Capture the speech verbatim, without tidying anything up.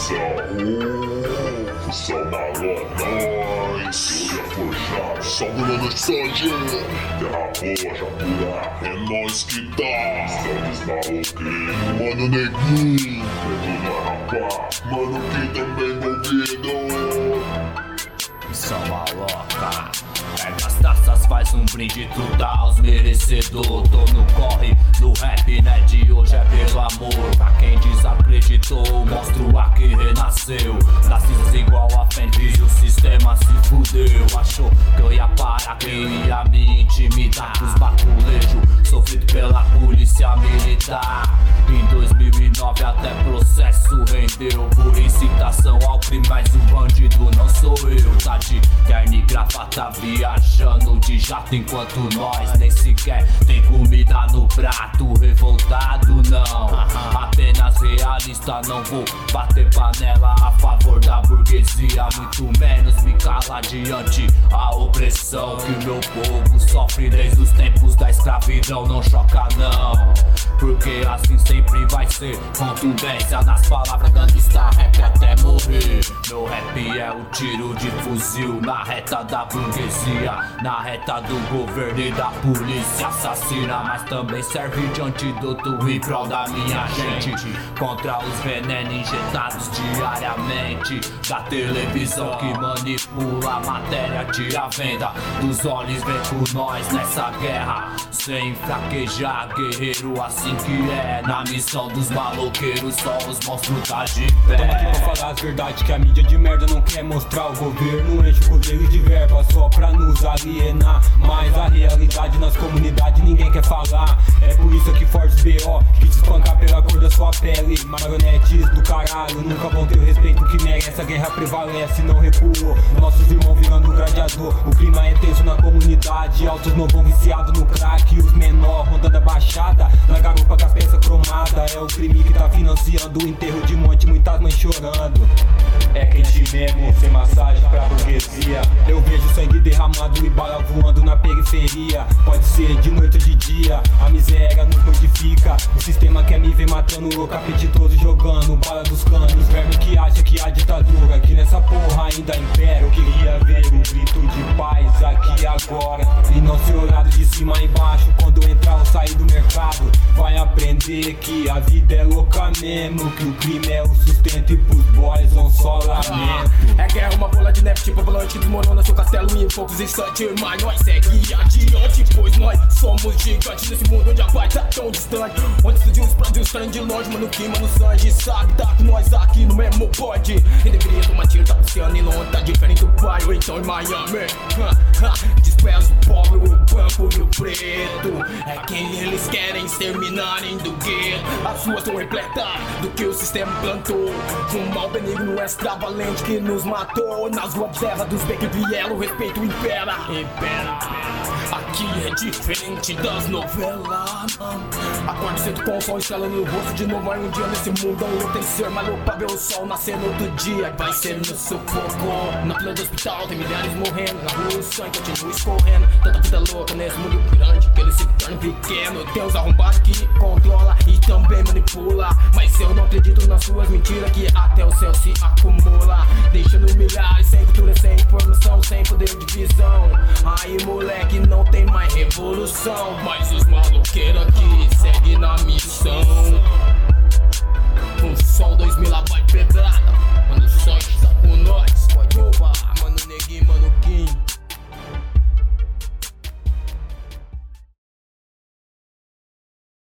Oh, são malocas, eu ia forjar, salve na mensagem. Terra boa, já pura, é nóis que dá. Salve os maloqueiros, mano neguinho, perdona rapá, mano que também envolvido. São maloca, pega as taças, faz um brinde, tu dá aos merecedor. Tô no corre, no rap, né, de hoje é pelo amor. Pra quem desacreditou, mostro a que renasceu. Das cinzas igual a Fênix, o sistema se fudeu. Achou que eu ia parar, que eu ia me intimidar com os baculejos, sofrido pela polícia militar. Em dois mil e nove até processo rendeu por incitação ao crime, mas o bandido não sou eu. Tá de terno e gravata viajando de jato, enquanto nós nem sequer tem comida no prato. Revoltado não, apenas realista, não vou bater panela a favor da burguesia, muito menos me calar diante a opressão que o meu povo sofre desde os tempos da escravidão. Não choca não, porque assim sempre vai ser. Contundência nas palavras, gangsta rap até morrer. Meu rap é o tiro de fuzil na reta da burguesia, na reta do governo e da polícia assassina, mas também serve de antídoto em prol da minha gente, contra os venenos injetados diariamente da televisão que manipula a matéria, tira a venda dos olhos. Vem por nós nessa guerra sem fraquejar, guerreiro assim que é. Na missão dos maloqueiros só os monstros tá de pé. Tamo aqui pra falar as verdades que a mídia de merda não quer mostrar. O governo enche o poder de verba só pra nos alienar, mas a realidade nas comunidades ninguém quer falar. É por isso que fortes B O que te espancar pela cor da sua pele. Marionetes do caralho nunca vão ter o respeito que merece. A guerra prevalece, não recuou, nossos irmãos virando gladiador. O clima é tenso na comunidade, altos novão viciado no crack, os menor rondando a baixada na garupa com as peças cromadas. É o crime que tá financiando o enterro de monte, muitas mães chorando. É quente mesmo, sem massagem pra burguesia. Eu vejo sangue derramado e bala voando na periferia. Pode ser de noite ou de dia, a miséria nos modifica. O sistema quer me ver matando, louco apetitoso, jogando bala dos canos. Verme que acha que a ditadura, que nessa porra ainda impera. Eu queria ver o grito de paz aqui agora, e não ser olhado de cima a embaixo quando eu entrar ou sair do mercado. Vai aprender que a vida é louca mesmo, que o crime é o sustento e pros boys um só lamento. É guerra, uma bola de neve tipo avalanche, desmorona seu castelo em poucos instantes. Mas nós segue adiante, pois nós somos gigantes nesse mundo onde a paz tá tão distante, onde surgiu os prédios saem de longe, mano, queima no sangue. Sabe, tá com nós aqui no mesmo pod. E deveria tomar tiro, tá oceano e Londres, tá diferente do pai, ou então em Miami. Despreza o pobre, o branco e o preto, é quem eles querem exterminarem do gueto. As ruas são repletas do que o sistema plantou, um mal benigno extravalente que nos matou. Nas ruas de terra dos becos e viela, o respeito impera. Impera. Aqui é diferente das novelas. Acordo cedo com o sol estrelando no rosto de novo. Aí um dia nesse mundo eu tenho que ser maluco pra ver o sol nascer no outro dia. Vai ser no sufoco. Na fila do hospital tem milhares morrendo, na rua o sangue continua escorrendo. Tanta vida louca nesse mundo grande que ele se torna pequeno. Tem os arrombados que controla e também manipula, mas eu não acredito nas suas mentiras que até o céu se acumula, deixando milhares sem cultura, sem informação, sem poder de visão. Aí moleque, não tem mais revolução, mas os maloqueiros aqui seguem na missão.